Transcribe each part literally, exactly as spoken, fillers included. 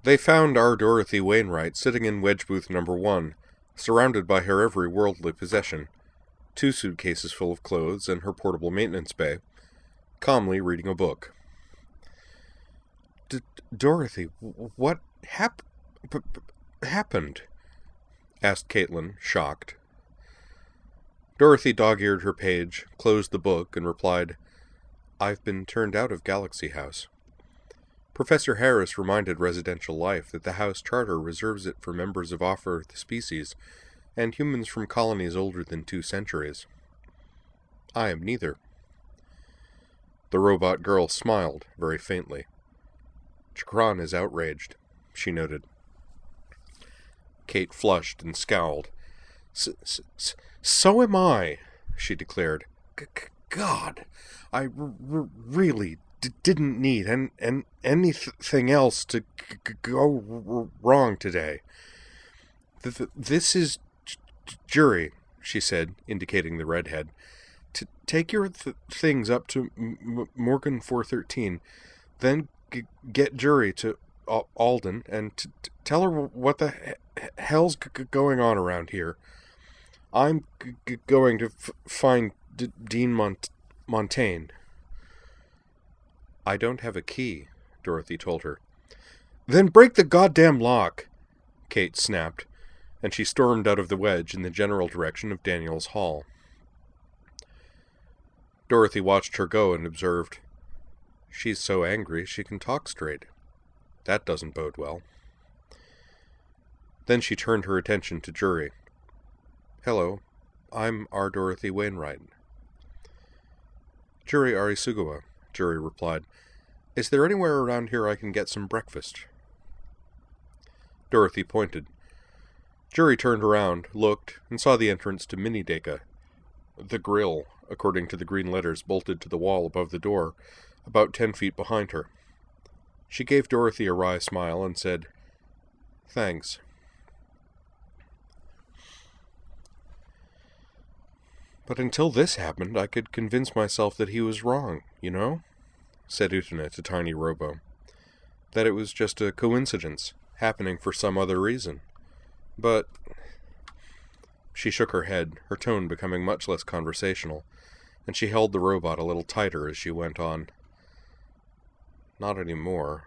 They found our Dorothy Wainwright sitting in wedge booth number one, surrounded by her every worldly possession, two suitcases full of clothes and her portable maintenance bay, calmly reading a book. D- Dorothy, what hap- p- p- happened? Asked Caitlin, shocked. Dorothy dog-eared her page, closed the book, and replied, I've been turned out of Galaxy House. Professor Harris reminded Residential Life that the House Charter reserves it for members of off-Earth species and humans from colonies older than two centuries. I am neither. The robot girl smiled very faintly. Chakran is outraged, she noted. Kate flushed and scowled. S -s -s so am I, she declared. G -g God, I r r really d didn't need an an anything else to g g go r wrong today. Th th this is J Jury, she said, indicating the redhead. T take your th things up to M Morgan four thirteen, then g get Jury to Al Alden and t t tell her what the h hell's g g going on around here. I'm g g going to f find D Dean Mont Montaigne. I don't have a key, Dorothy told her. Then break the goddamn lock, Kate snapped, and she stormed out of the wedge in the general direction of Daniel's Hall. Dorothy watched her go and observed, She's so angry she can talk straight. That doesn't bode well. Then she turned her attention to Jury. Hello, I'm R. Dorothy Wainwright. Jury Arisugawa, Jury replied. Is there anywhere around here I can get some breakfast? Dorothy pointed. Jury turned around, looked, and saw the entrance to Minideka, the grill, according to the green letters bolted to the wall above the door, about ten feet behind her. She gave Dorothy a wry smile and said, Thanks. But until this happened, I could convince myself that he was wrong, you know? Said Utena to Tiny Robo. That it was just a coincidence, happening for some other reason. But... She shook her head, her tone becoming much less conversational, and she held the robot a little tighter as she went on. Not anymore.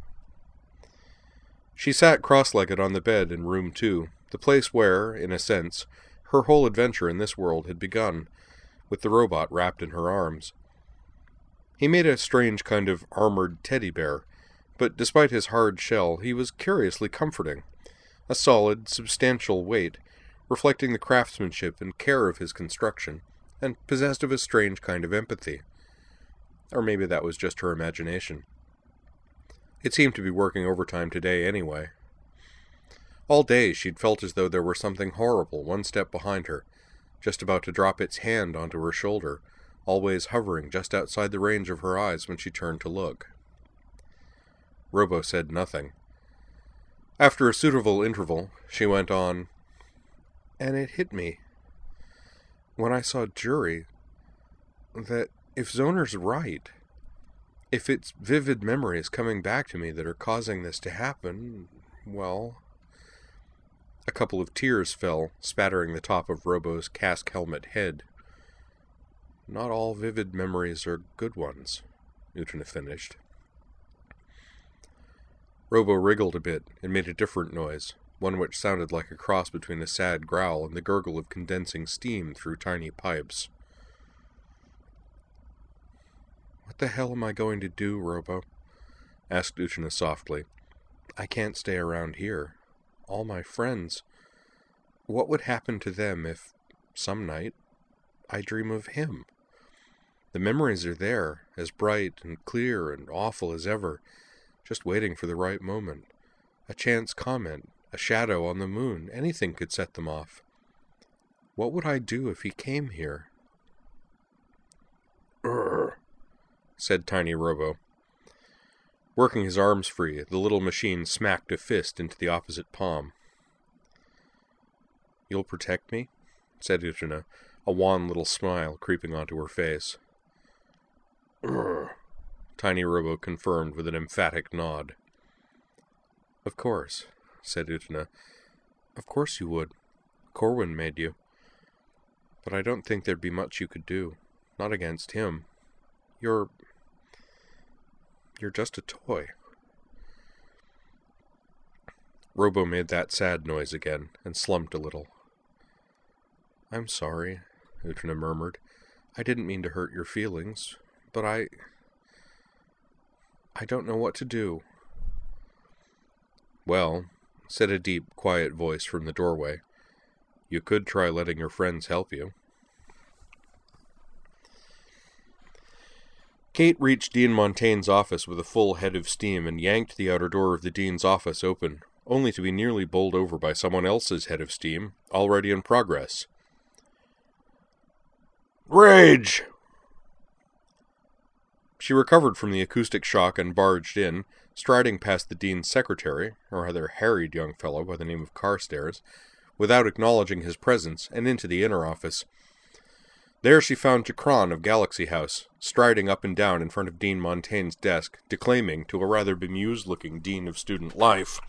She sat cross-legged on the bed in room two, the place where, in a sense, her whole adventure in this world had begun, with the robot wrapped in her arms. He made a strange kind of armored teddy bear, but despite his hard shell, he was curiously comforting, a solid, substantial weight, reflecting the craftsmanship and care of his construction, and possessed of a strange kind of empathy. Or maybe that was just her imagination. It seemed to be working overtime today anyway. All day she'd felt as though there were something horrible one step behind her, just about to drop its hand onto her shoulder, always hovering just outside the range of her eyes when she turned to look. Robo said nothing. After a suitable interval, she went on, And it hit me, when I saw Jury, that if Zoner's right, if it's vivid memories coming back to me that are causing this to happen, well... A couple of tears fell, spattering the top of Robo's casque helmet head. Not all vivid memories are good ones, Utena finished. Robo wriggled a bit and made a different noise, one which sounded like a cross between a sad growl and the gurgle of condensing steam through tiny pipes. What the hell am I going to do, Robo? Asked Utena softly. I can't stay around here. All my friends. What would happen to them if, some night, I dream of him? The memories are there, as bright and clear and awful as ever, just waiting for the right moment. A chance comment, a shadow on the moon, anything could set them off. What would I do if he came here? Urgh, said Tiny Robo. Working his arms free, the little machine smacked a fist into the opposite palm. You'll protect me? Said Utena, a wan little smile creeping onto her face. Urgh, Tiny Robo confirmed with an emphatic nod. Of course, said Utena. Of course you would. Corwin made you. But I don't think there'd be much you could do. Not against him. You're... You're just a toy. Robo made that sad noise again, and slumped a little. I'm sorry, Utena murmured. I didn't mean to hurt your feelings, but I... I don't know what to do. Well, said a deep, quiet voice from the doorway, you could try letting your friends help you. Kate reached Dean Montaigne's office with a full head of steam and yanked the outer door of the dean's office open, only to be nearly bowled over by someone else's head of steam, already in progress. Rage! She recovered from the acoustic shock and barged in, striding past the dean's secretary, or rather harried young fellow by the name of Carstairs, without acknowledging his presence, and into the inner office. There she found Jacron of Galaxy House, striding up and down in front of Dean Montaigne's desk, declaiming to a rather bemused-looking Dean of Student Life,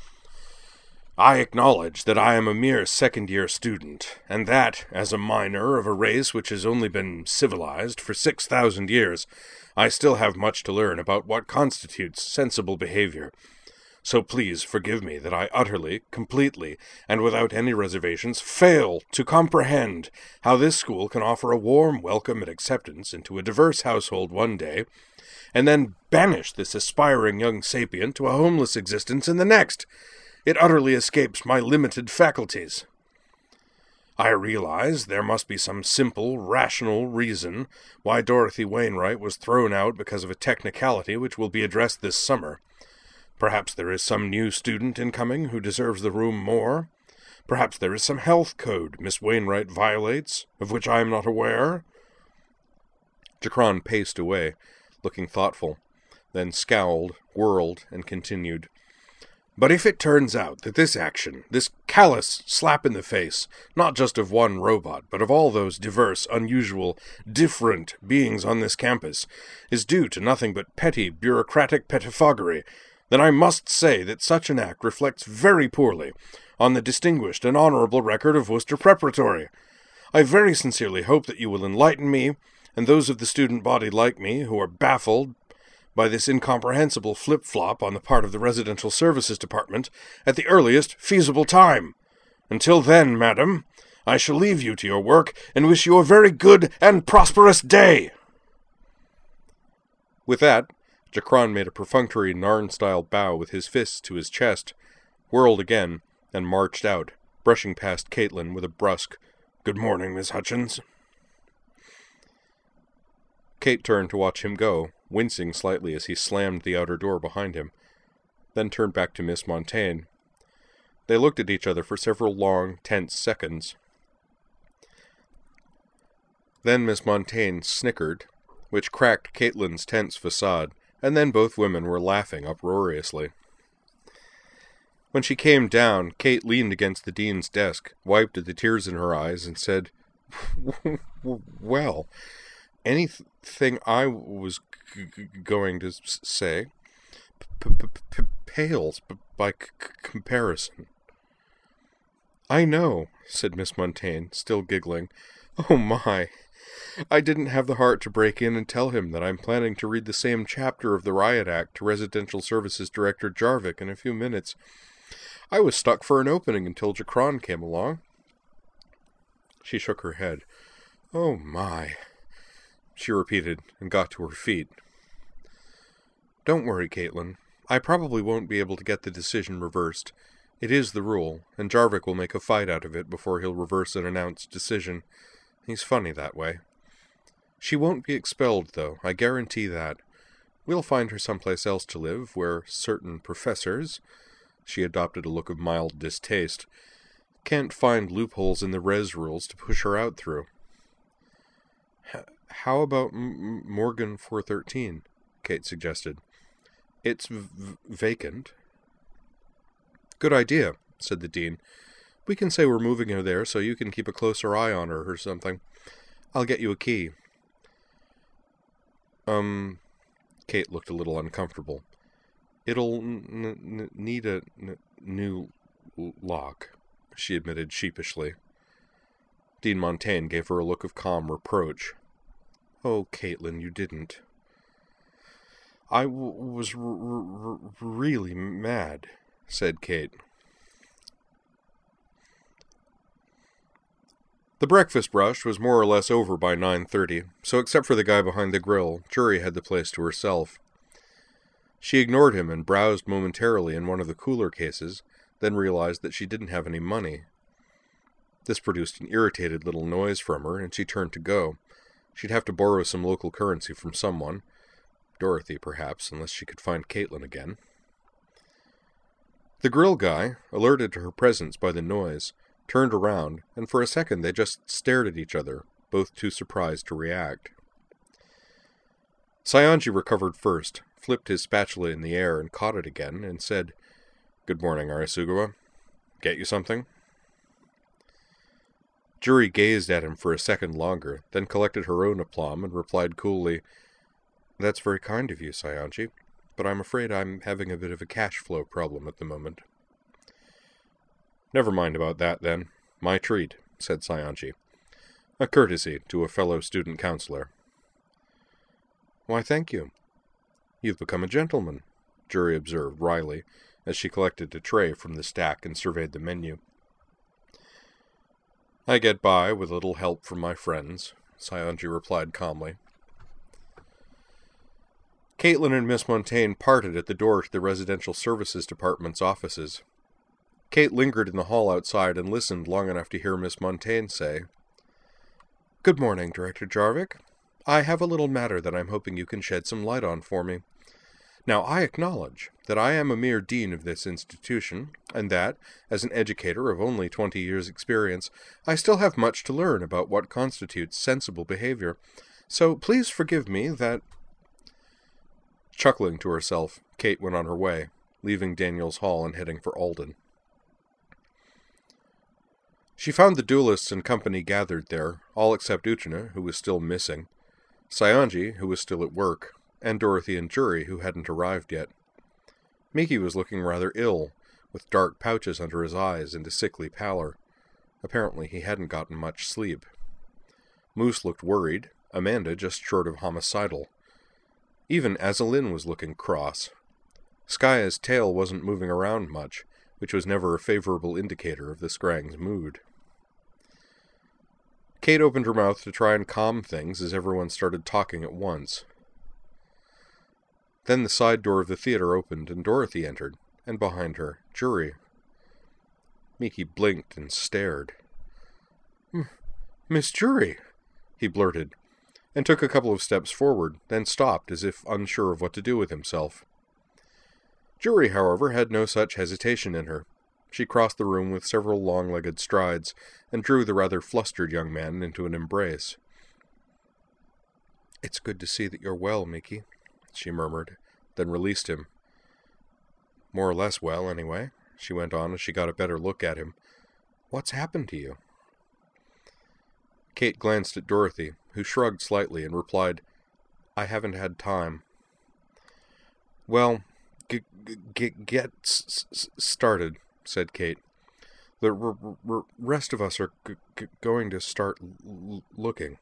I acknowledge that I am a mere second-year student, and that, as a minor of a race which has only been civilized for six thousand years, I still have much to learn about what constitutes sensible behavior. So please forgive me that I utterly, completely, and without any reservations, fail to comprehend how this school can offer a warm welcome and acceptance into a diverse household one day, and then banish this aspiring young sapient to a homeless existence in the next. It utterly escapes my limited faculties. I realize there must be some simple, rational reason why Dorothy Wainwright was thrown out because of a technicality which will be addressed this summer. Perhaps there is some new student incoming who deserves the room more. Perhaps there is some health code Miss Wainwright violates, of which I am not aware. Jacron paced away, looking thoughtful, then scowled, whirled, and continued. But if it turns out that this action, this callous slap in the face, not just of one robot, but of all those diverse, unusual, different beings on this campus, is due to nothing but petty, bureaucratic pettifoggery, then I must say that such an act reflects very poorly on the distinguished and honorable record of Worcester Preparatory. I very sincerely hope that you will enlighten me, and those of the student body like me, who are baffled by this incomprehensible flip-flop on the part of the Residential Services Department, at the earliest feasible time. Until then, madam, I shall leave you to your work, and wish you a very good and prosperous day. With that, Jacron made a perfunctory Narn-style bow with his fists to his chest, whirled again, and marched out, brushing past Caitlin with a brusque, Good morning, Miss Hutchins. Kate turned to watch him go, wincing slightly as he slammed the outer door behind him, then turned back to Miss Montaigne. They looked at each other for several long, tense seconds. Then Miss Montaigne snickered, which cracked Caitlin's tense facade, and then both women were laughing uproariously. When she came down, Kate leaned against the dean's desk, wiped at the tears in her eyes, and said, Well, anything I was g- g- going to say p- p- p- pales b- by c- comparison. I know, said Miss Montaigne, still giggling. Oh my! I didn't have the heart to break in and tell him that I'm planning to read the same chapter of the Riot Act to Residential Services Director Jarvik in a few minutes. I was stuck for an opening until Jacron came along. She shook her head. Oh my, she repeated, and got to her feet. Don't worry, Caitlin. I probably won't be able to get the decision reversed. It is the rule, and Jarvik will make a fight out of it before he'll reverse an announced decision. He's funny that way. She won't be expelled, though, I guarantee that. We'll find her someplace else to live, where certain professors, she adopted a look of mild distaste, can't find loopholes in the res rules to push her out through. H- how about M- Morgan four thirteen? Kate suggested. It's v- vacant. Good idea, said the dean. We can say we're moving her there so you can keep a closer eye on her or something. I'll get you a key. Um, Kate looked a little uncomfortable. It'll n- n- need a n- new lock, she admitted sheepishly. Dean Montaigne gave her a look of calm reproach. Oh, Caitlin, you didn't. I w- was r- r- really mad, said Kate. The breakfast rush was more or less over by nine thirty, so except for the guy behind the grill, Jury had the place to herself. She ignored him and browsed momentarily in one of the cooler cases, then realized that she didn't have any money. This produced an irritated little noise from her, and she turned to go. She'd have to borrow some local currency from someone. Dorothy, perhaps, unless she could find Caitlin again. The grill guy, alerted to her presence by the noise, turned around, and for a second they just stared at each other, both too surprised to react. Saionji recovered first, flipped his spatula in the air and caught it again, and said, "Good morning, Arisugawa. Get you something?" Jury gazed at him for a second longer, then collected her own aplomb and replied coolly, "That's very kind of you, Saionji, but I'm afraid I'm having a bit of a cash flow problem at the moment." "Never mind about that, then. My treat," said Saionji. "A courtesy to a fellow student counselor." "Why, thank you. You've become a gentleman," Jury observed wryly, as she collected a tray from the stack and surveyed the menu. "I get by with a little help from my friends," Saionji replied calmly. Caitlin and Miss Montaigne parted at the door to the Residential Services Department's offices. Kate lingered in the hall outside and listened long enough to hear Miss Montaigne say, "Good morning, Director Jarvik. I have a little matter that I'm hoping you can shed some light on for me. Now, I acknowledge that I am a mere dean of this institution, and that, as an educator of only twenty years' experience, I still have much to learn about what constitutes sensible behavior. So please forgive me that—" Chuckling to herself, Kate went on her way, leaving Daniels Hall and heading for Alden. She found the duelists and company gathered there, all except Uchina, who was still missing, Saionji, who was still at work, and Dorothy and Jury, who hadn't arrived yet. Miki was looking rather ill, with dark pouches under his eyes and a sickly pallor. Apparently he hadn't gotten much sleep. Moose looked worried, Amanda just short of homicidal. Even Azalin was looking cross. Skaya's tail wasn't moving around much, which was never a favorable indicator of the Skrang's mood. Kate opened her mouth to try and calm things as everyone started talking at once. Then the side door of the theater opened and Dorothy entered, and behind her, Jury. Miki blinked and stared. "Miss Jury," he blurted, and took a couple of steps forward, then stopped as if unsure of what to do with himself. Jury, however, had no such hesitation in her. She crossed the room with several long-legged strides, and drew the rather flustered young man into an embrace. "It's good to see that you're well, Miki," she murmured, then released him. "More or less well, anyway," she went on as she got a better look at him. "What's happened to you?" Kate glanced at Dorothy, who shrugged slightly and replied, "I haven't had time." "Well, g- g- get s- s- started," said Kate. "The r- r- rest of us are g- g- going to start l- looking."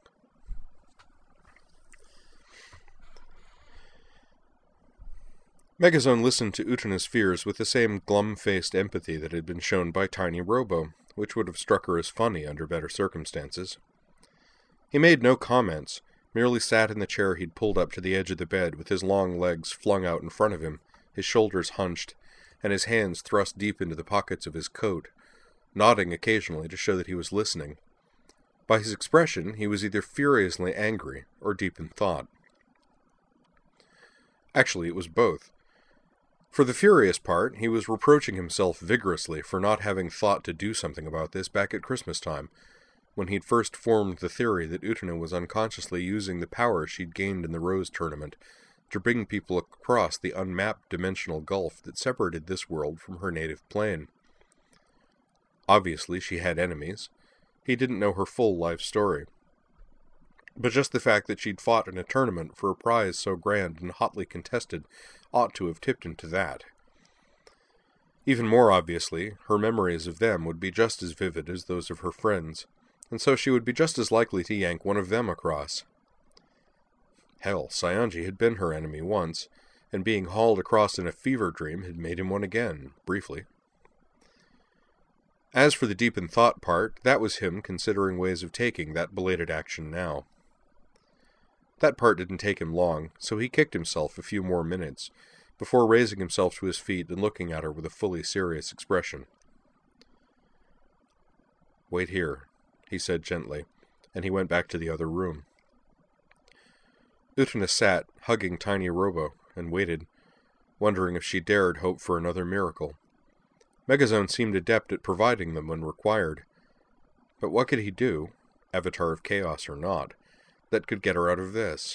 Megazone listened to Uchina's fears with the same glum-faced empathy that had been shown by Tiny Robo, which would have struck her as funny under better circumstances. He made no comments, merely sat in the chair he'd pulled up to the edge of the bed with his long legs flung out in front of him, his shoulders hunched, and his hands thrust deep into the pockets of his coat, nodding occasionally to show that he was listening. By his expression, he was either furiously angry or deep in thought. Actually, it was both. For the furious part, he was reproaching himself vigorously for not having thought to do something about this back at Christmas time, when he'd first formed the theory that Uchina was unconsciously using the power she'd gained in the Rose Tournament to bring people across the unmapped dimensional gulf that separated this world from her native plane. Obviously, she had enemies. He didn't know her full life story. But just the fact that she'd fought in a tournament for a prize so grand and hotly contested ought to have tipped him to that. Even more obviously, her memories of them would be just as vivid as those of her friends, and so she would be just as likely to yank one of them across. Hell, Saionji had been her enemy once, and being hauled across in a fever dream had made him one again, briefly. As for the deep in thought part, that was him considering ways of taking that belated action now. That part didn't take him long, so he kicked himself a few more minutes, before raising himself to his feet and looking at her with a fully serious expression. "Wait here," he said gently, and he went back to the other room. Utena sat, hugging Tiny Robo, and waited, wondering if she dared hope for another miracle. Megazone seemed adept at providing them when required. But what could he do, Avatar of Chaos or not, that could get her out of this?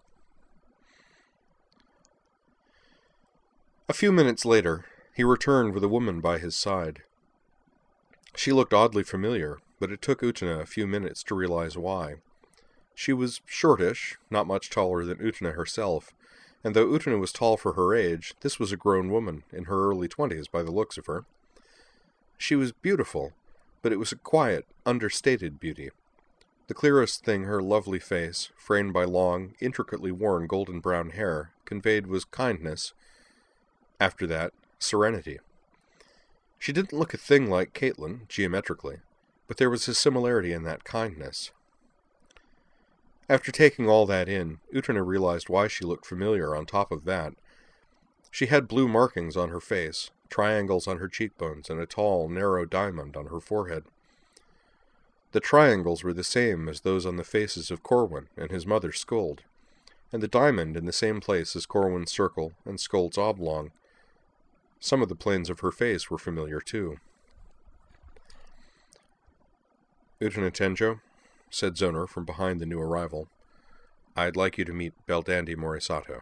A few minutes later, he returned with a woman by his side. She looked oddly familiar, but it took Utena a few minutes to realize why. She was shortish, not much taller than Utena herself, and though Utena was tall for her age, this was a grown woman, in her early twenties by the looks of her. She was beautiful, but it was a quiet, understated beauty. The clearest thing her lovely face, framed by long, intricately worn golden brown hair, conveyed was kindness. After that, serenity. She didn't look a thing like Caitlin, geometrically, but there was a similarity in that kindness. After taking all that in, Utena realized why she looked familiar on top of that. She had blue markings on her face, triangles on her cheekbones, and a tall, narrow diamond on her forehead. The triangles were the same as those on the faces of Corwin and his mother Skuld, and the diamond in the same place as Corwin's circle and Skuld's oblong. Some of the planes of her face were familiar too. "Utena Tenjo," said Zoner from behind the new arrival, "I'd like you to meet Belldandy Morisato."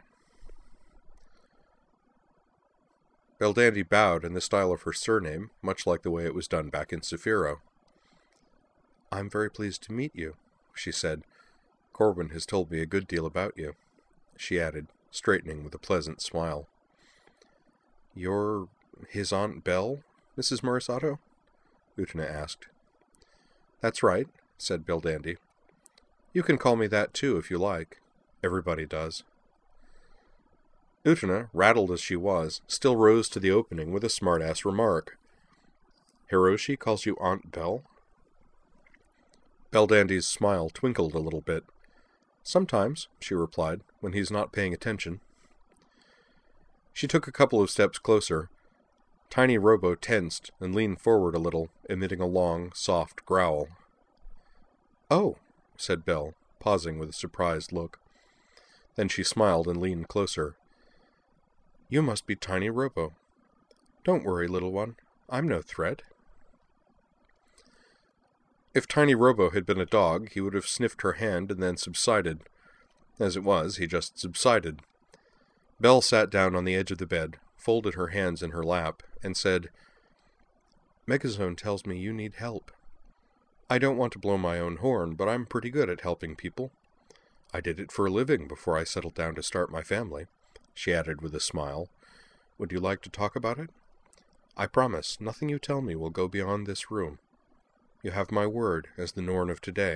Belldandy bowed in the style of her surname, much like the way it was done back in Saphiro. "I'm very pleased to meet you," she said. "Corwin has told me a good deal about you," she added, straightening with a pleasant smile. "You're his Aunt Belle, Missus Morisato?" Utena asked. "That's right," said Belldandy. "You can call me that too if you like. Everybody does." Utena, rattled as she was, still rose to the opening with a smart-ass remark. "Hiroshi calls you Aunt Belle?" Belldandy's smile twinkled a little bit. "Sometimes," she replied, "when he's not paying attention." She took a couple of steps closer. Tiny Robo tensed and leaned forward a little, emitting a long, soft growl. "Oh," said Belle, pausing with a surprised look. Then she smiled and leaned closer. "You must be Tiny Robo. Don't worry, little one. I'm no threat." If Tiny Robo had been a dog, he would have sniffed her hand and then subsided. As it was, he just subsided. Belle sat down on the edge of the bed, folded her hands in her lap, and said, "Megazone tells me you need help. I don't want to blow my own horn, but I'm pretty good at helping people. I did it for a living before I settled down to start my family," she added with a smile. "Would you like to talk about it? I promise nothing you tell me will go beyond this room. You have my word as the Norn of today."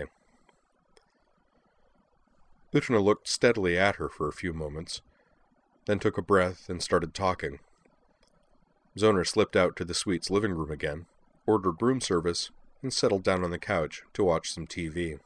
Utena looked steadily at her for a few moments, then took a breath and started talking. Zoner slipped out to the suite's living room again, ordered room service, and settled down on the couch to watch some T V.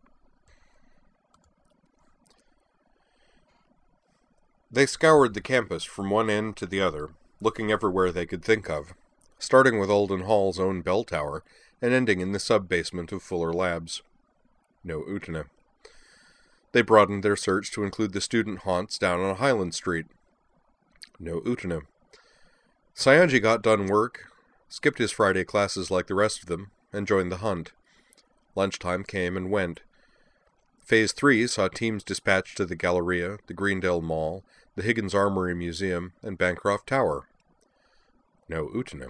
They scoured the campus from one end to the other, looking everywhere they could think of, starting with Alden Hall's own bell tower and ending in the sub-basement of Fuller Labs. No Utena. They broadened their search to include the student haunts down on Highland Street. No Utena. Saionji got done work, skipped his Friday classes like the rest of them, and joined the hunt. Lunchtime came and went. Phase three saw teams dispatched to the Galleria, the Greendale Mall, the Higgins Armory Museum, and Bancroft Tower. No Utena.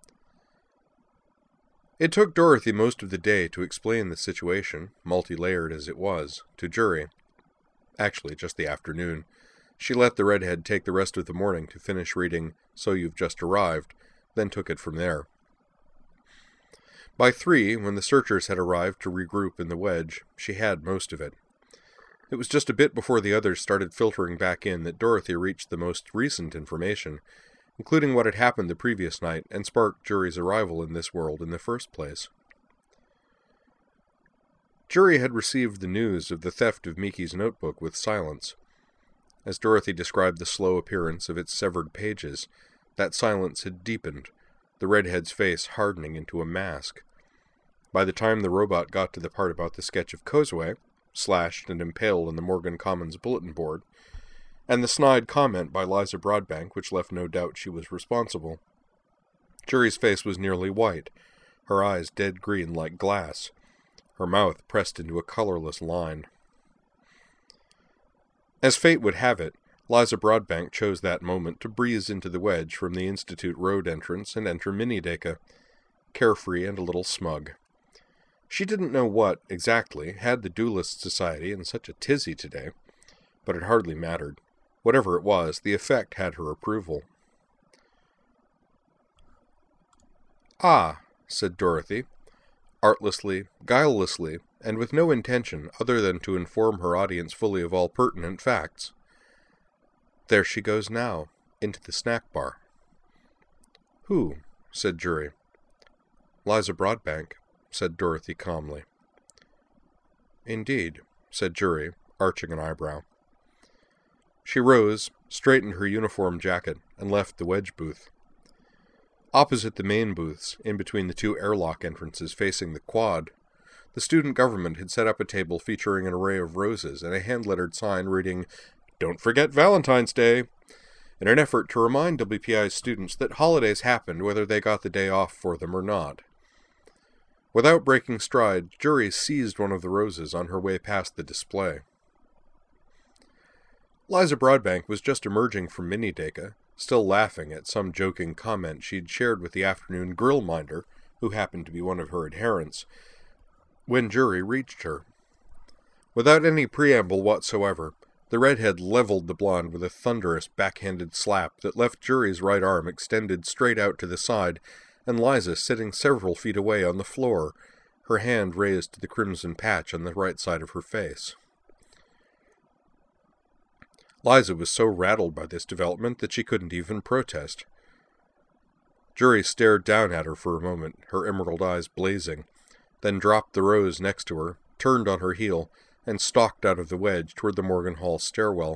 It took Dorothy most of the day to explain the situation, multi-layered as it was, to Jury. Actually, just the afternoon. She let the redhead take the rest of the morning to finish reading So You've Just Arrived, then took it from there. By three, when the searchers had arrived to regroup in the wedge, she had most of it. It was just a bit before the others started filtering back in that Dorothy reached the most recent information, including what had happened the previous night and sparked Jury's arrival in this world in the first place. Jury had received the news of the theft of Miki's notebook with silence. As Dorothy described the slow appearance of its severed pages, that silence had deepened, the redhead's face hardening into a mask. By the time the robot got to the part about the sketch of Kozue, slashed and impaled on the Morgan Commons bulletin board, and the snide comment by Liza Broadbank which left no doubt she was responsible, Jury's face was nearly white, her eyes dead green like glass, her mouth pressed into a colorless line. As fate would have it, Liza Broadbank chose that moment to breeze into the wedge from the Institute Road entrance and enter Minideka, carefree and a little smug. She didn't know what, exactly, had the Duelist Society in such a tizzy today, but it hardly mattered. Whatever it was, the effect had her approval. "Ah," said Dorothy, artlessly, guilelessly, and with no intention other than to inform her audience fully of all pertinent facts. "There she goes now, into the snack bar." "Who?" said Jury. "Liza Broadbank," said Dorothy calmly. "Indeed," said Jury, arching an eyebrow. She rose, straightened her uniform jacket, and left the wedge booth. Opposite the main booths, in between the two airlock entrances facing the quad, the student government had set up a table featuring an array of roses and a hand-lettered sign reading, "Don't forget Valentine's Day," in an effort to remind W P I's students that holidays happened whether they got the day off for them or not. Without breaking stride, Jury seized one of the roses on her way past the display. Liza Broadbank was just emerging from Minideka, still laughing at some joking comment she'd shared with the afternoon grill minder, who happened to be one of her adherents, when Jury reached her. Without any preamble whatsoever, the redhead leveled the blonde with a thunderous backhanded slap that left Jury's right arm extended straight out to the side, and Liza sitting several feet away on the floor, her hand raised to the crimson patch on the right side of her face. Liza was so rattled by this development that she couldn't even protest. Jury stared down at her for a moment, her emerald eyes blazing, then dropped the rose next to her, turned on her heel, and stalked out of the wedge toward the Morgan Hall stairwell.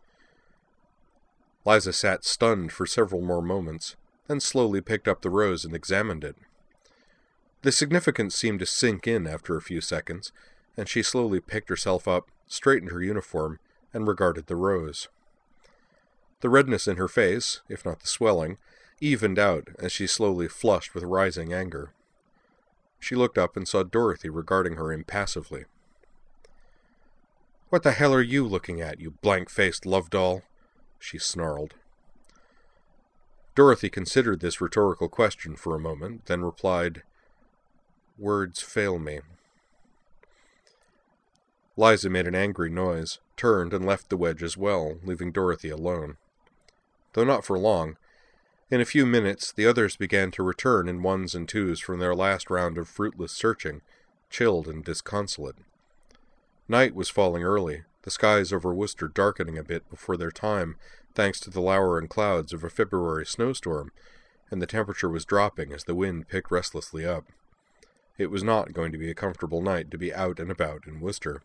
Liza sat stunned for several more moments, then slowly picked up the rose and examined it. The significance seemed to sink in after a few seconds, and she slowly picked herself up, straightened her uniform, and regarded the rose. The redness in her face, if not the swelling, evened out as she slowly flushed with rising anger. She looked up and saw Dorothy regarding her impassively. "What the hell are you looking at, you blank-faced love-doll?" she snarled. Dorothy considered this rhetorical question for a moment, then replied, "Words fail me." Liza made an angry noise, turned, and left the wedge as well, leaving Dorothy alone. Though not for long. In a few minutes, the others began to return in ones and twos from their last round of fruitless searching, chilled and disconsolate. Night was falling early, the skies over Worcester darkening a bit before their time, thanks to the lowering clouds of a February snowstorm, and the temperature was dropping as the wind picked restlessly up. It was not going to be a comfortable night to be out and about in Worcester.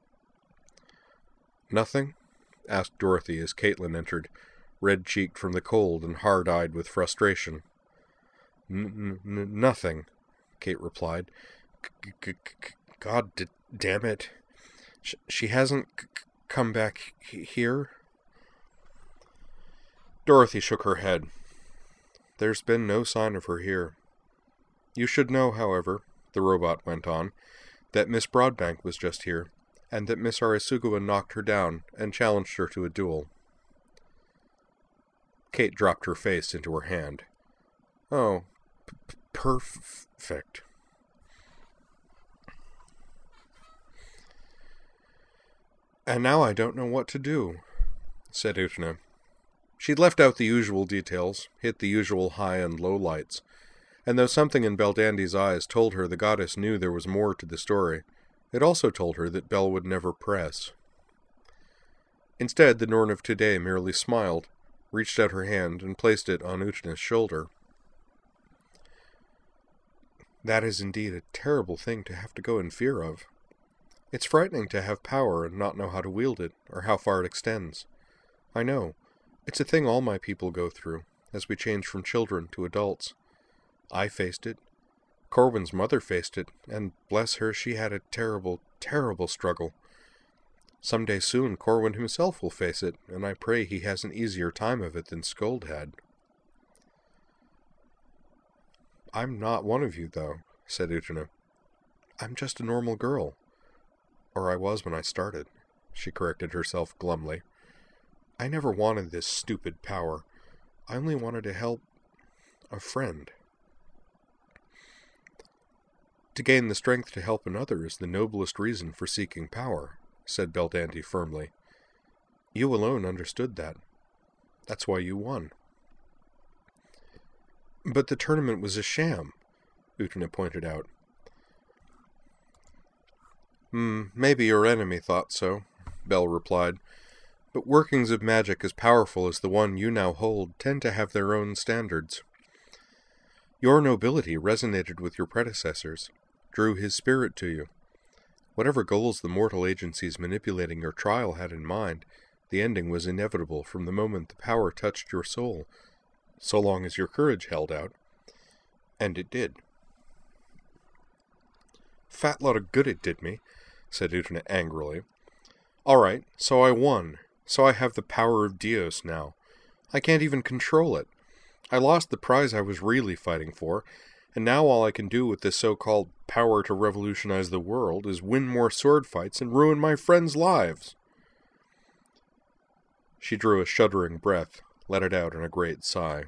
"Nothing?" asked Dorothy as Caitlin entered, red-cheeked from the cold and hard-eyed with frustration. N n nothing, Kate replied. G g g God d damn it. Sh she hasn't c come back h here? Dorothy shook her head. There's been no sign of her here. You should know, however, the robot went on, that Miss Broadbank was just here, and that Miss Arisugawa knocked her down and challenged her to a duel. Kate dropped her face into her hand. Oh, p perfect. And now I don't know what to do, said Utna. She'd left out the usual details, hit the usual high and low lights, and though something in Beldandy's eyes told her the goddess knew there was more to the story, it also told her that Bel would never press. Instead, the Norn of today merely smiled, reached out her hand, and placed it on Utina's shoulder. That is indeed a terrible thing to have to go in fear of. It's frightening to have power and not know how to wield it, or how far it extends. I know. It's a thing all my people go through, as we change from children to adults. I faced it. Corwin's mother faced it, and bless her, she had a terrible, terrible struggle. Someday soon, Corwin himself will face it, and I pray he has an easier time of it than Skuld had. I'm not one of you, though, said Utina. I'm just a normal girl. Or I was when I started, she corrected herself glumly. I never wanted this stupid power. I only wanted to help a friend. To gain the strength to help another is the noblest reason for seeking power, said Beldandy firmly. You alone understood that. That's why you won. But the tournament was a sham, Utina pointed out. Hmm, maybe your enemy thought so, Bel replied. But workings of magic as powerful as the one you now hold tend to have their own standards. Your nobility resonated with your predecessors, drew his spirit to you. Whatever goals the mortal agencies manipulating your trial had in mind, the ending was inevitable from the moment the power touched your soul, so long as your courage held out. And it did. Fat lot of good it did me, said Utina angrily. All right, so I won. So I have the power of Dios now. I can't even control it. I lost the prize I was really fighting for, and now all I can do with this so-called power to revolutionize the world is win more sword fights and ruin my friends' lives. She drew a shuddering breath, let it out in a great sigh.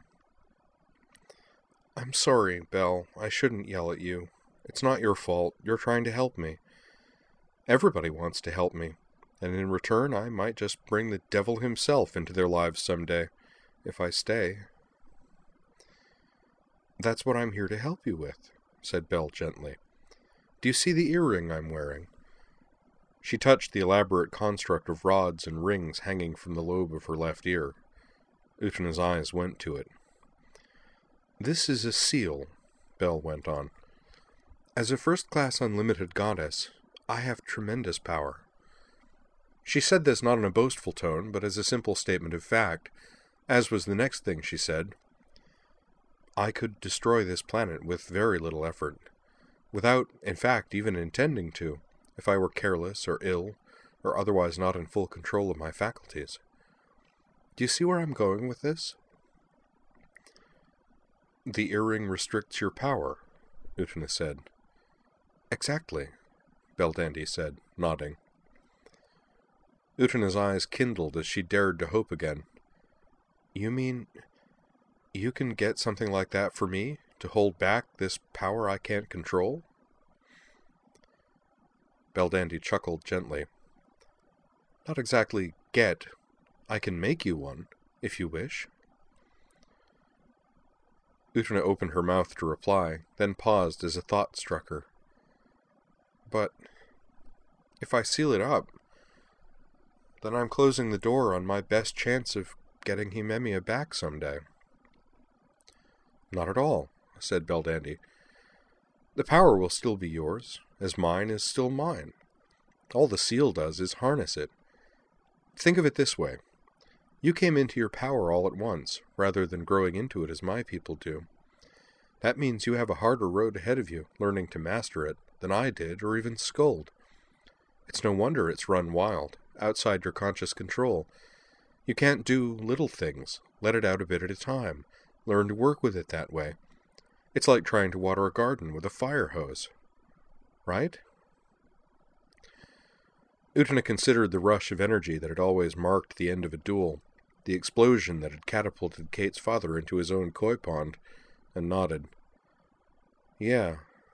I'm sorry, Bel. I shouldn't yell at you. It's not your fault. You're trying to help me. Everybody wants to help me, and in return I might just bring the devil himself into their lives someday, if I stay. That's what I'm here to help you with, said Bel gently. Do you see the earring I'm wearing? She touched the elaborate construct of rods and rings hanging from the lobe of her left ear. Utina's eyes went to it. This is a seal, Bel went on. As a first-class unlimited goddess, I have tremendous power. She said this not in a boastful tone, but as a simple statement of fact, as was the next thing she said. I could destroy this planet with very little effort, without, in fact, even intending to, if I were careless or ill, or otherwise not in full control of my faculties. Do you see where I'm going with this? The earring restricts your power, Utina said. Exactly, Beldandy said, nodding. Utina's eyes kindled as she dared to hope again. You mean you can get something like that for me, to hold back this power I can't control? Beldandy chuckled gently. Not exactly get. I can make you one, if you wish. Utina opened her mouth to reply, then paused as a thought struck her. But if I seal it up, then I'm closing the door on my best chance of getting Himemia back someday. Not at all, said Beldandy. The power will still be yours, as mine is still mine. All the seal does is harness it. Think of it this way. You came into your power all at once, rather than growing into it as my people do. That means you have a harder road ahead of you, learning to master it, than I did, or even Skuld. It's no wonder it's run wild, outside your conscious control. You can't do little things, let it out a bit at a time, learn to work with it that way. It's like trying to water a garden with a fire hose. Right? Utina considered the rush of energy that had always marked the end of a duel, the explosion that had catapulted Kate's father into his own koi pond, and nodded. Yeah.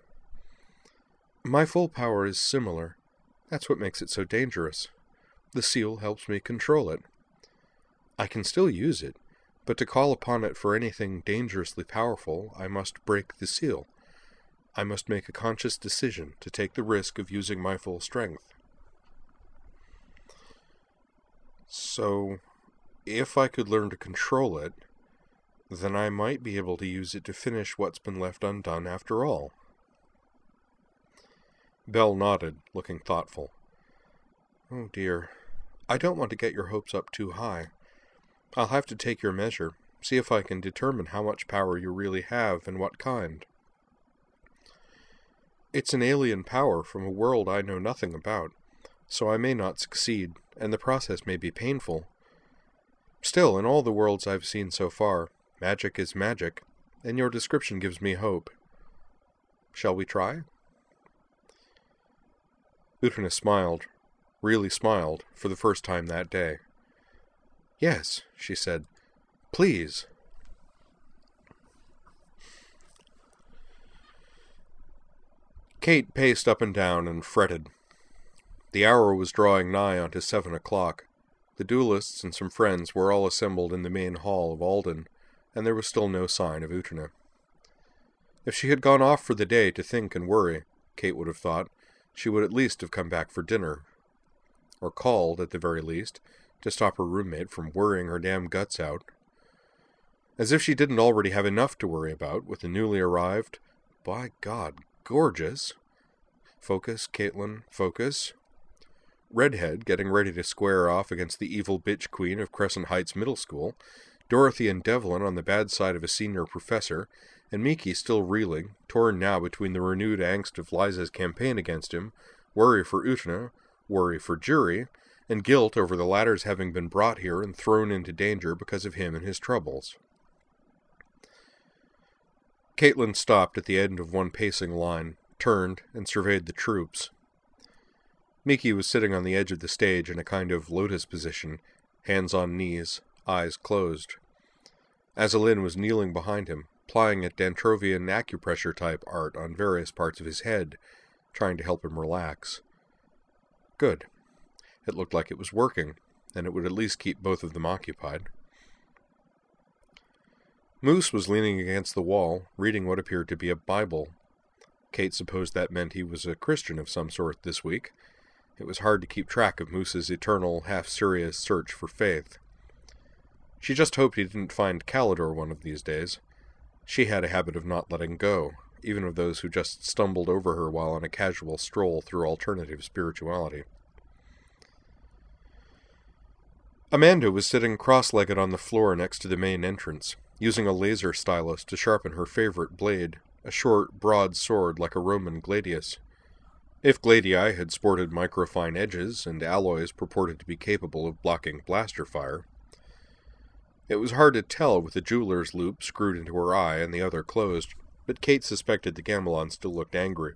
My full power is similar. That's what makes it so dangerous. The seal helps me control it. I can still use it, But to call upon it for anything dangerously powerful, I must break the seal. I must make a conscious decision to take the risk of using my full strength. So, if I could learn to control it, then I might be able to use it to finish what's been left undone after all. Belle nodded, looking thoughtful. Oh dear, I don't want to get your hopes up too high. I'll have to take your measure, see if I can determine how much power you really have and what kind. It's an alien power from a world I know nothing about, so I may not succeed, and the process may be painful. Still, in all the worlds I've seen so far, magic is magic, and your description gives me hope. Shall we try? Utena smiled, really smiled, for the first time that day. Yes, she said. Please. Kate paced up and down and fretted. The hour was drawing nigh onto seven o'clock. The duelists and some friends were all assembled in the main hall of Alden, and there was still no sign of Utena. If she had gone off for the day to think and worry, Kate would have thought, she would at least have come back for dinner. Or called, at the very least, to stop her roommate from worrying her damn guts out. As if she didn't already have enough to worry about with the newly arrived, by God, gorgeous. Focus, Caitlin, focus. Redhead getting ready to square off against the evil bitch queen of Crescent Heights Middle School, Dorothy and Devlin on the bad side of a senior professor, and Miki still reeling, torn now between the renewed angst of Liza's campaign against him, worry for Utena, worry for Jury, and guilt over the latter's having been brought here and thrown into danger because of him and his troubles. Caitlin stopped at the end of one pacing line, turned, and surveyed the troops. Miki was sitting on the edge of the stage in a kind of lotus position, hands on knees, eyes closed. Azalin was kneeling behind him, plying a Dantrovian acupressure-type art on various parts of his head, trying to help him relax. Good. It looked like it was working, and it would at least keep both of them occupied. Moose was leaning against the wall, reading what appeared to be a Bible. Kate supposed that meant he was a Christian of some sort this week. It was hard to keep track of Moose's eternal, half-serious search for faith. She just hoped he didn't find Calidor one of these days. She had a habit of not letting go, even of those who just stumbled over her while on a casual stroll through alternative spirituality. Amanda was sitting cross-legged on the floor next to the main entrance, using a laser stylus to sharpen her favorite blade, a short, broad sword like a Roman gladius. If gladii had sported microfine edges and alloys purported to be capable of blocking blaster fire. It was hard to tell with the jeweler's loop screwed into her eye and the other closed, but Kate suspected the Gamelon still looked angry.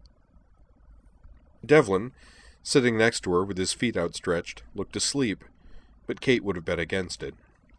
Devlin, sitting next to her with his feet outstretched, looked asleep, but Kate would have bet against it.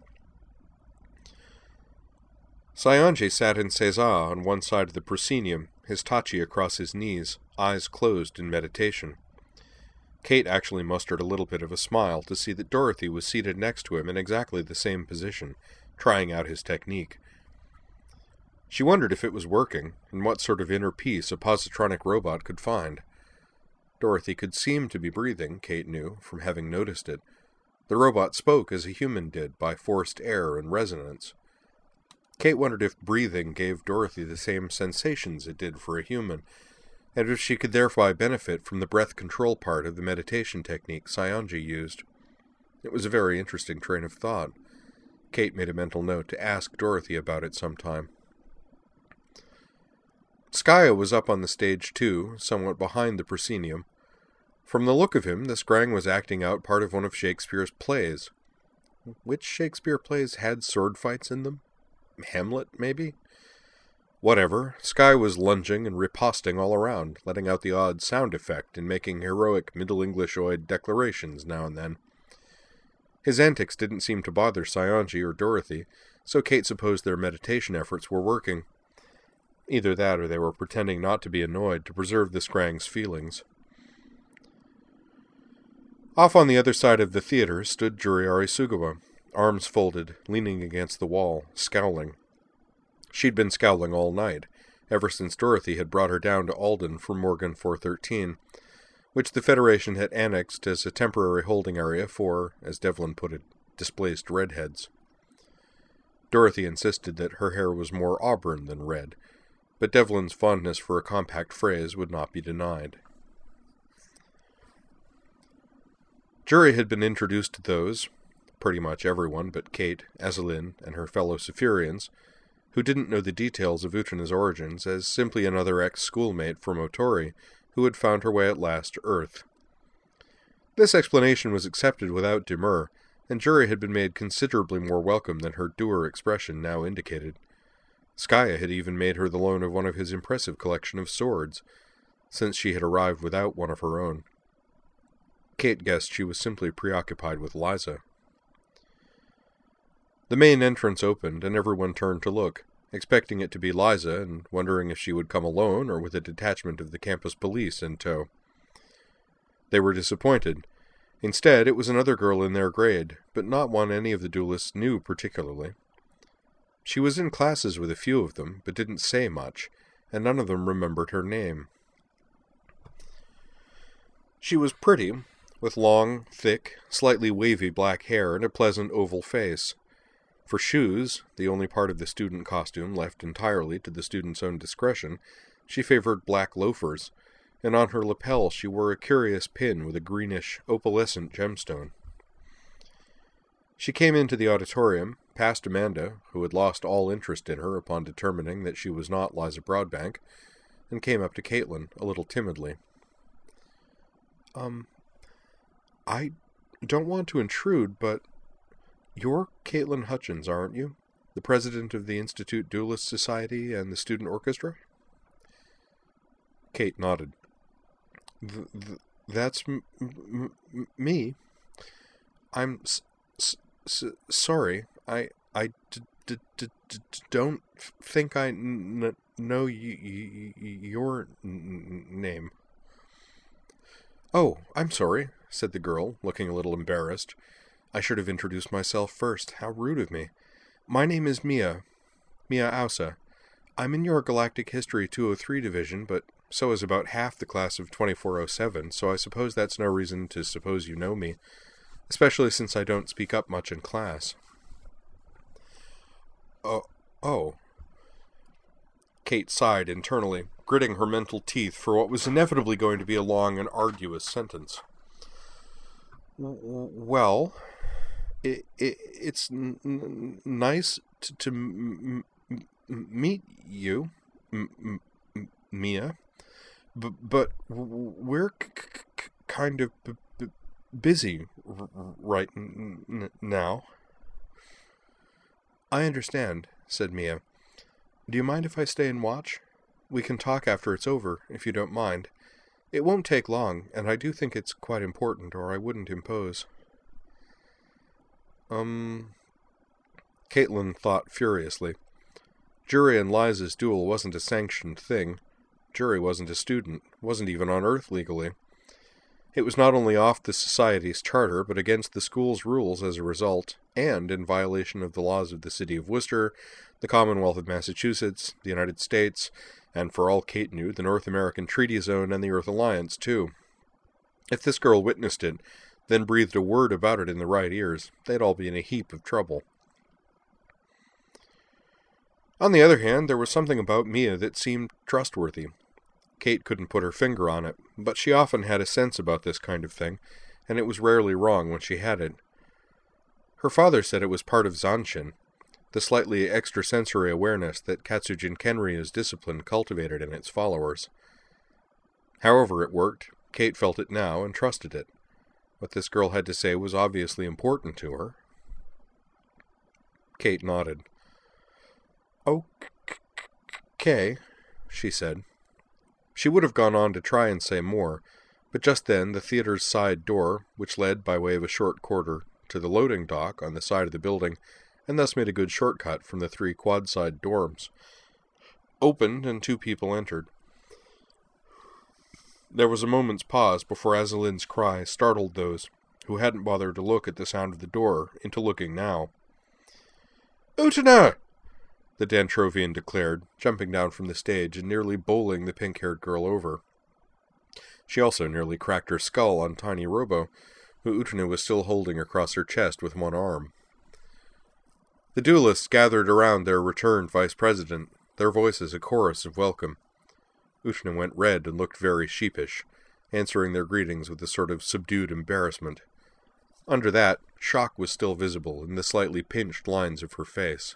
Sayonji sat in Seiza on one side of the proscenium, his tachi across his knees, eyes closed in meditation. Kate actually mustered a little bit of a smile to see that Dorothy was seated next to him in exactly the same position, trying out his technique. She wondered if it was working, and what sort of inner peace a positronic robot could find. Dorothy could seem to be breathing, Kate knew, from having noticed it. The robot spoke as a human did, by forced air and resonance. Kate wondered if breathing gave Dorothy the same sensations it did for a human, and if she could thereby benefit from the breath control part of the meditation technique Sayonji used. It was a very interesting train of thought. Kate made a mental note to ask Dorothy about it sometime. Skaya was up on the stage too, somewhat behind the proscenium. From the look of him, the Scrang was acting out part of one of Shakespeare's plays. Which Shakespeare plays had sword fights in them? Hamlet, maybe? Whatever, Sky was lunging and riposting all around, letting out the odd sound effect and making heroic Middle Englishoid declarations now and then. His antics didn't seem to bother Sayonji or Dorothy, so Kate supposed their meditation efforts were working. Either that or they were pretending not to be annoyed to preserve the Scrang's feelings. Off on the other side of the theater stood Juri Arisugawa, arms folded, leaning against the wall, scowling. She'd been scowling all night, ever since Dorothy had brought her down to Alden from Morgan four thirteen, which the Federation had annexed as a temporary holding area for, as Devlin put it, displaced redheads. Dorothy insisted that her hair was more auburn than red, but Devlin's fondness for a compact phrase would not be denied. Jury had been introduced to those, pretty much everyone but Kate, Azalin, and her fellow Spherians, who didn't know the details of Utana's origins, as simply another ex-schoolmate from Otori who had found her way at last to Earth. This explanation was accepted without demur, and Jury had been made considerably more welcome than her dour expression now indicated. Skaya had even made her the loan of one of his impressive collection of swords, since she had arrived without one of her own. Kate guessed she was simply preoccupied with Liza. The main entrance opened, and everyone turned to look, expecting it to be Liza, and wondering if she would come alone or with a detachment of the campus police in tow. They were disappointed. Instead, it was another girl in their grade, but not one any of the duelists knew particularly. She was in classes with a few of them, but didn't say much, and none of them remembered her name. She was pretty, with long, thick, slightly wavy black hair and a pleasant oval face. For shoes, the only part of the student costume left entirely to the student's own discretion, she favored black loafers, and on her lapel she wore a curious pin with a greenish, opalescent gemstone. She came into the auditorium, past Amanda, who had lost all interest in her upon determining that she was not Liza Broadbank, and came up to Caitlin, a little timidly. Um, I don't want to intrude, but you're Caitlin Hutchins, aren't you? The president of the Institute Duelist Society and the Student Orchestra? Kate nodded. Th- th- that's m- m- m- me. I'm s- s- s- sorry. I I d- d- d- d- don't think I n- know y- y- y- your n- name. Oh, I'm sorry, said the girl, looking a little embarrassed. I should have introduced myself first. How rude of me. My name is Mia. Mia Ausa. I'm in your Galactic History two oh three division, but so is about half the class of twenty-four oh seven, so I suppose that's no reason to suppose you know me, especially since I don't speak up much in class. Oh, oh. Kate sighed internally, gritting her mental teeth for what was inevitably going to be a long and arduous sentence. Well, it, it, it's n- n- nice to, to m- m- meet you, m- m- Mia, B- but we're c- c- kind of b- b- busy r- right n- n- now. I understand, said Mia. Do you mind if I stay and watch? We can talk after it's over, if you don't mind. It won't take long, and I do think it's quite important, or I wouldn't impose. Um... Caitlin thought furiously. Jury and Liza's duel wasn't a sanctioned thing. Jury wasn't a student, wasn't even on Earth legally. It was not only off the Society's charter, but against the school's rules as a result, and in violation of the laws of the City of Worcester, the Commonwealth of Massachusetts, the United States, and for all Kate knew, the North American Treaty Zone and the Earth Alliance, too. If this girl witnessed it, then breathed a word about it in the right ears, they'd all be in a heap of trouble. On the other hand, there was something about Mia that seemed trustworthy. Kate couldn't put her finger on it, but she often had a sense about this kind of thing, and it was rarely wrong when she had it. Her father said it was part of Zanshin, the slightly extrasensory awareness that Katsujin Kenrya's discipline cultivated in its followers. However it worked, Kate felt it now and trusted it. What this girl had to say was obviously important to her. Kate nodded. Okay, she said. She would have gone on to try and say more, but just then the theater's side door, which led by way of a short corridor to the loading dock on the side of the building, and thus made a good shortcut from the three quad-side dorms, opened and two people entered. There was a moment's pause before Azalin's cry startled those who hadn't bothered to look at the sound of the door, into looking now. "Utena!" the Dantrovian declared, jumping down from the stage and nearly bowling the pink-haired girl over. She also nearly cracked her skull on Tiny Robo, who Utena was still holding across her chest with one arm. The duelists gathered around their returned vice president, their voices a chorus of welcome. Utena went red and looked very sheepish, answering their greetings with a sort of subdued embarrassment. Under that, shock was still visible in the slightly pinched lines of her face.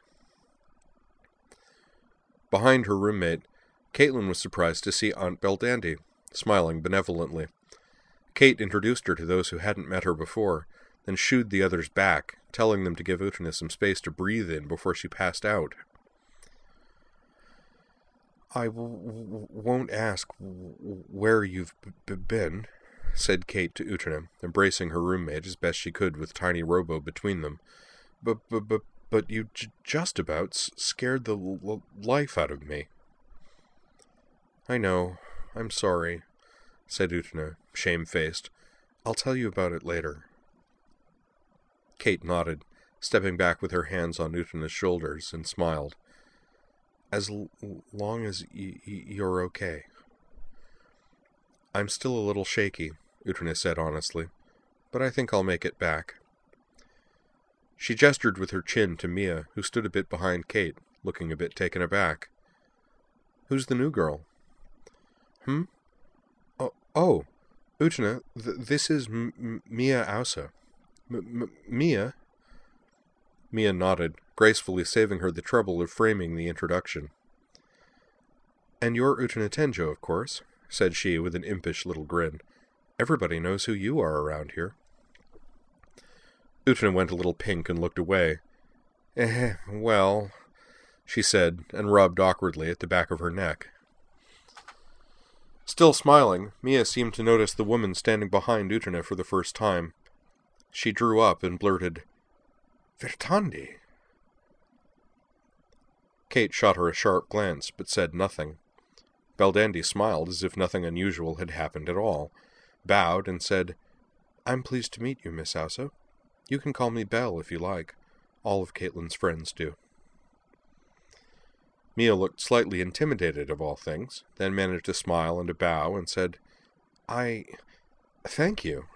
Behind her roommate, Caitlin was surprised to see Aunt Belldandy, smiling benevolently. Kate introduced her to those who hadn't met her before, then shooed the others back, telling them to give Utena some space to breathe in before she passed out. "I w- w- won't ask w- where you've b- been," said Kate to Utena, embracing her roommate as best she could with Tiny Robo between them. But, but, but, but you j- just about s- scared the l- life out of me." "I know. I'm sorry," said Utena, shamefaced. "I'll tell you about it later." Kate nodded, stepping back with her hands on Utena's shoulders, and smiled. "As l- long as y- y- you're okay." "I'm still a little shaky," Utena said honestly, "but I think I'll make it back." She gestured with her chin to Mia, who stood a bit behind Kate, looking a bit taken aback. "Who's the new girl?" "Hmm? Oh, oh Utena, th- this is M- M- Mia Ausa. M- M- Mia?" Mia nodded, gracefully saving her the trouble of framing the introduction. "And you're Utena Tenjo, of course," said she with an impish little grin. "Everybody knows who you are around here." Utena went a little pink and looked away. "Eh, well," she said, and rubbed awkwardly at the back of her neck. Still smiling, Mia seemed to notice the woman standing behind Utena for the first time. She drew up and blurted, "Verdandi." Kate shot her a sharp glance, but said nothing. Belldandy smiled as if nothing unusual had happened at all, bowed, and said, "I'm pleased to meet you, Miss Ausa. You can call me Belle if you like. All of Caitlin's friends do." Mia looked slightly intimidated of all things, then managed a smile and a bow, and said, I... thank you.